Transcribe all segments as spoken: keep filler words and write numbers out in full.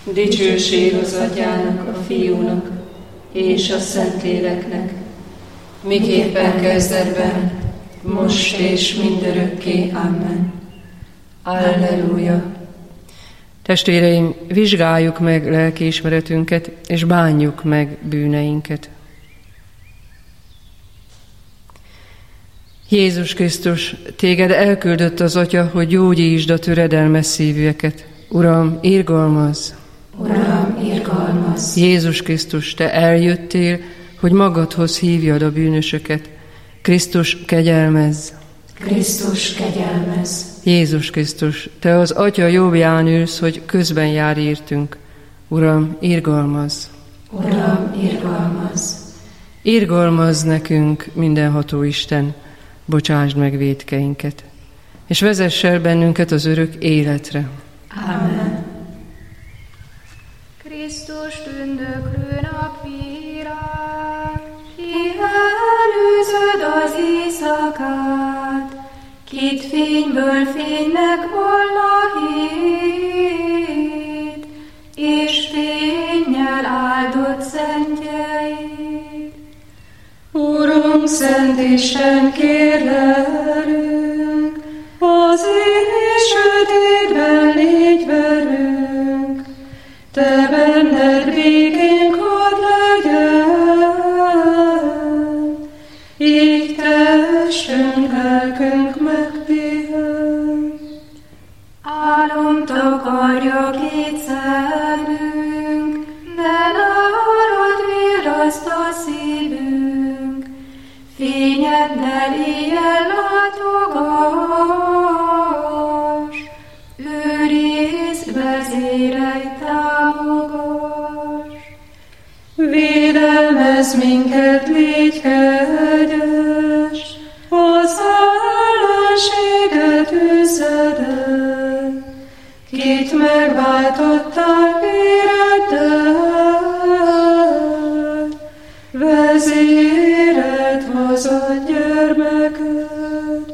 Dicsőség az Atyának, a Fiúnak és a Szentléleknek, miképpen kezdetben, most és mindörökké. Amen. Alleluja. Testvéreim, vizsgáljuk meg lelkiismeretünket, és bánjuk meg bűneinket. Jézus Krisztus, téged elküldött az Atya, hogy gyógyítsd a töredelmes szívűeket. Uram, irgalmazz! Uram, irgalmazz! Jézus Krisztus, te eljöttél, hogy magadhoz hívjad a bűnösöket. Krisztus, kegyelmezz! Krisztus, kegyelmezz! Jézus Krisztus, te az Atya jobbján ülsz, hogy közben jár értünk. Uram, irgalmazz! Uram, irgalmazz! Irgalmazz nekünk, mindenható Isten, bocsásd meg vétkeinket, és vezess el bennünket az örök életre. Amen. Krisztus tündöklő napvilág, ki előzöd az éjszakát, kit fényből fénynek volna hét, és fénnyel áldott szentjeid. Urunk, Szent Isten, kérlelünk, az éj sötétben légy velünk, te benned békénk hadd legyen, így testünk, lelkünk megpihen. Álom takarja két szemünk, de nálad virraszt a szívünk, fényeddel éjjel látogass, őrizd, vezérelj, támogass. Védelmezz minket, légy kegyes, az ellenséget üzed el, kit megváltottál véreddel, vezéred hazad gyermeked.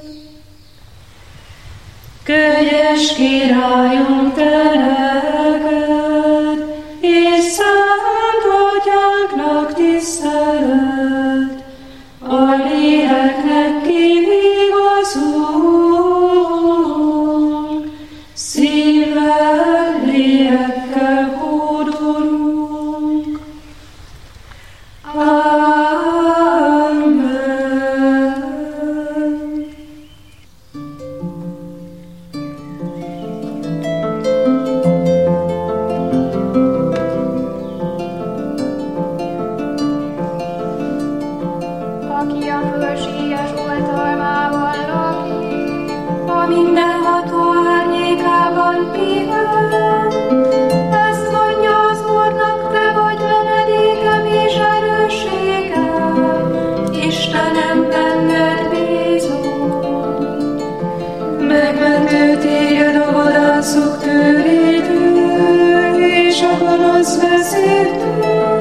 Kegyes Királyunk, te neked, és Szent Atyánknak tisztelet, a léleknek kivigazunk, szívvel, lélekkel hódolunk. Amen. Aki a fölséges oltalmában lakik, a mindenható árnyékában pihen, ezt mondja az Úrnak, te vagy menedékem és erősségem, Istenem, benned bízom. Megmentő téged a vadászok tőrétől, és a gonosz vezértől.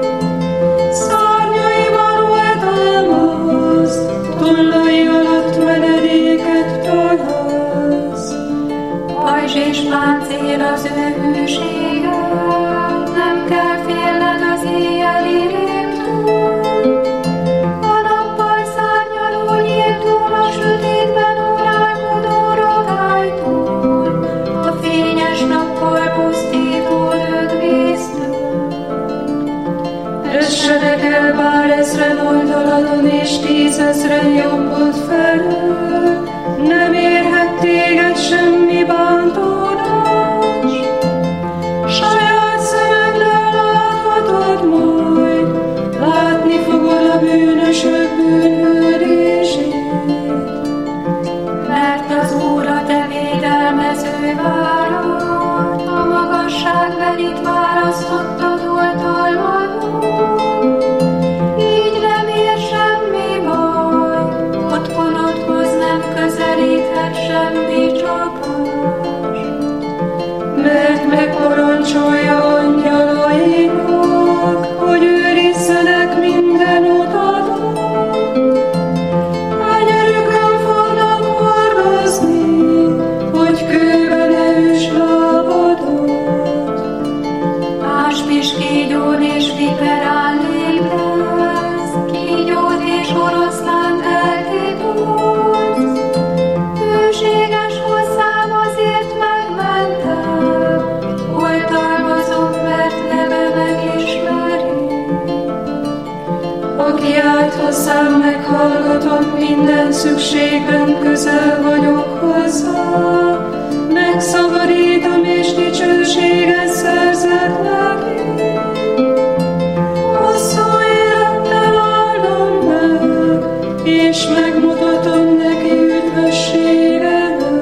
Szárnyaival oltalmazd, tollai alatt menedéket találsz. Pajzs és páncél az ő hűsége, nem kell félned az éjjeli rémtől. A nappal szárnyaló nyíltól, a sötétben órálkodó rogálytól, a fényes nappal pusztító rögvésztől. Essenek el bár ezren oldaladon, és tízezren jobbod felől, nem érhet téged semmi bántódás. Saját szemeddel láthatod majd, látni fogod a bűnösök bűnhődését. Mert az Úr a te védelmező várad, a magasságbelit választottad oltalmadon. Így nem ér semmi baj, otthonodhoz nem közelíthet szükségben közel vagyok hozzá, megszabadítom és dicsőséget szerzek neki. Hosszú élettel áldom meg, és megmutatom neki üdvösségemet.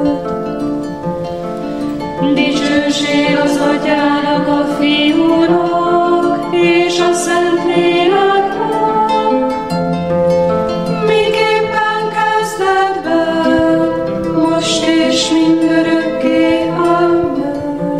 Dicsőség az Atyának, a Fiúnak és a Szentléleknek, miképpen kezdetben, most és mindörökké. Amen.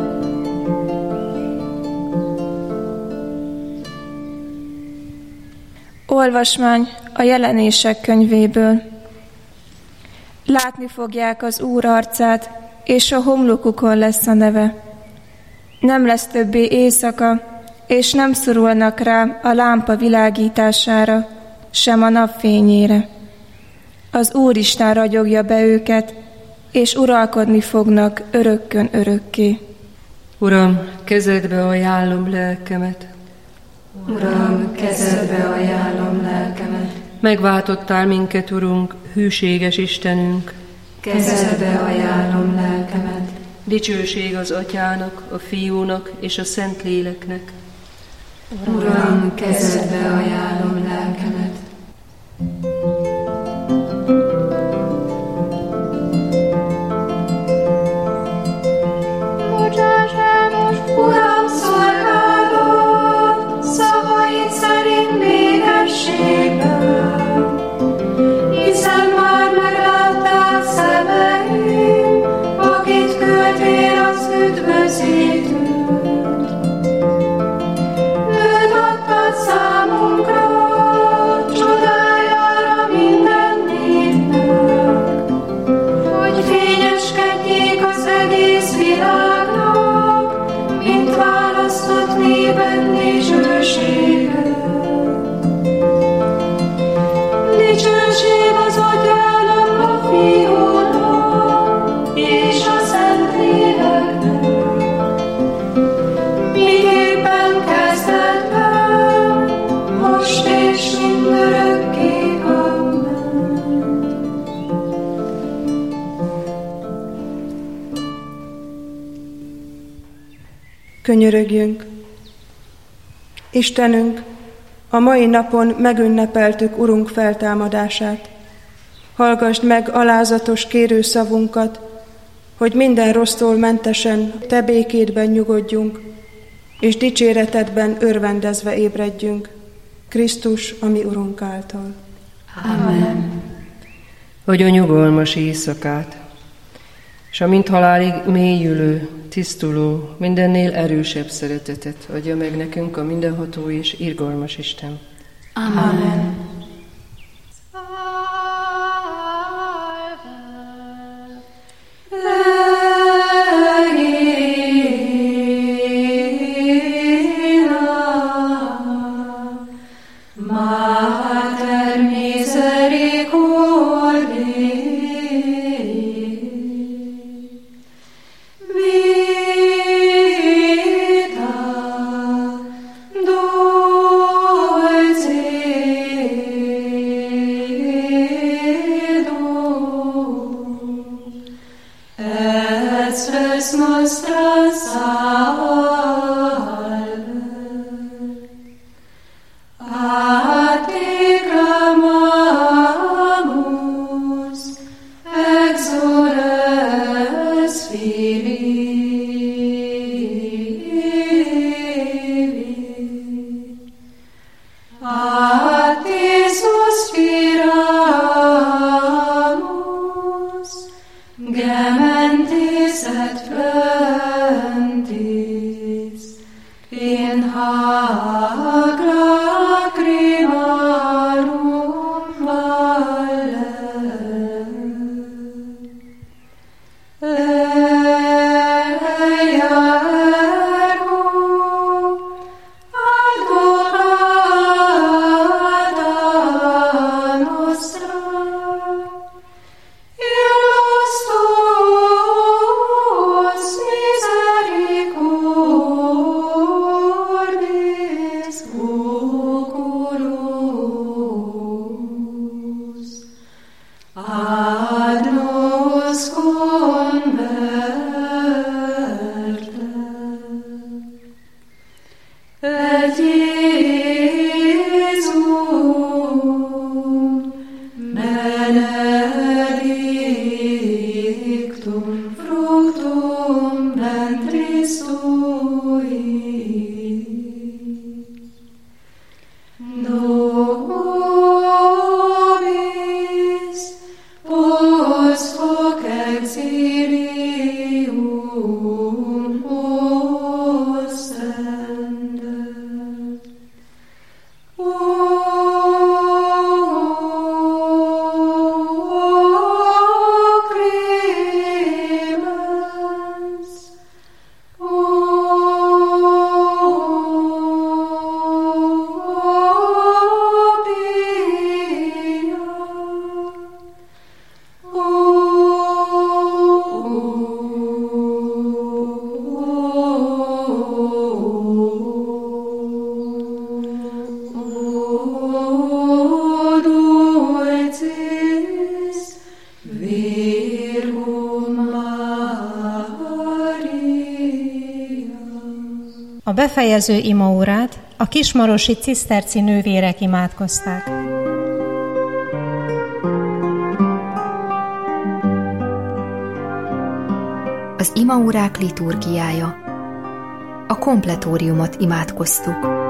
Olvasmány a Jelenések könyvéből. Látni fogják az Úr arcát, és a homlokukon lesz a neve. Nem lesz többé éjszaka, és nem szorulnak rá a lámpa világítására, sem a napfényére. Az Úristen ragyogja be őket, és uralkodni fognak örökkön örökké. Uram, kezedbe ajánlom lelkemet. Uram, kezedbe ajánlom lelkemet. Megváltottál minket, Urunk, hűséges Istenünk. Kezedbe ajánlom lelkemet. Dicsőség az Atyának, a Fiúnak és a Szentléleknek. Uram, kezedbe ajánlom lelkemet. Bocsáss el most, Uram, szolgálat, szavaid szerint békességben, hiszen már megláttál szemeim, akit küldtél az üdvözítőt. Őt adtad számunkra, csodájára minden népnek, hogy fényeskedjék az egész világnak, mint választott néped dicsősége. Dicsőség az Atyának, a Fiúnak és a Szentléleknek, miképpen kezdetben, most és mindörökké. Amen. Könyörögjünk! Istenünk, a mai napon megünnepeltük Urunk feltámadását. Hallgasd meg alázatos kérőszavunkat, hogy minden rossztól mentesen Te békédben nyugodjunk, és dicséretedben örvendezve ébredjünk. Krisztus, a mi Urunk által. Amen. Adj nyugalmas éjszakát, és a mint halálig mélyülő, tisztuló, mindennél erősebb szeretetet adja meg nekünk a mindenható és irgalmas Isten. Amen. Mater misericordiae, vita dulcedo, et spes nostra salve. A te clamamus, exores Filii. A te suspiramus, gementes et flentes. A befejező imaórát a kismarosi ciszterci nővérek imádkozták. Az imaórák liturgiája. A kompletóriumot imádkoztuk.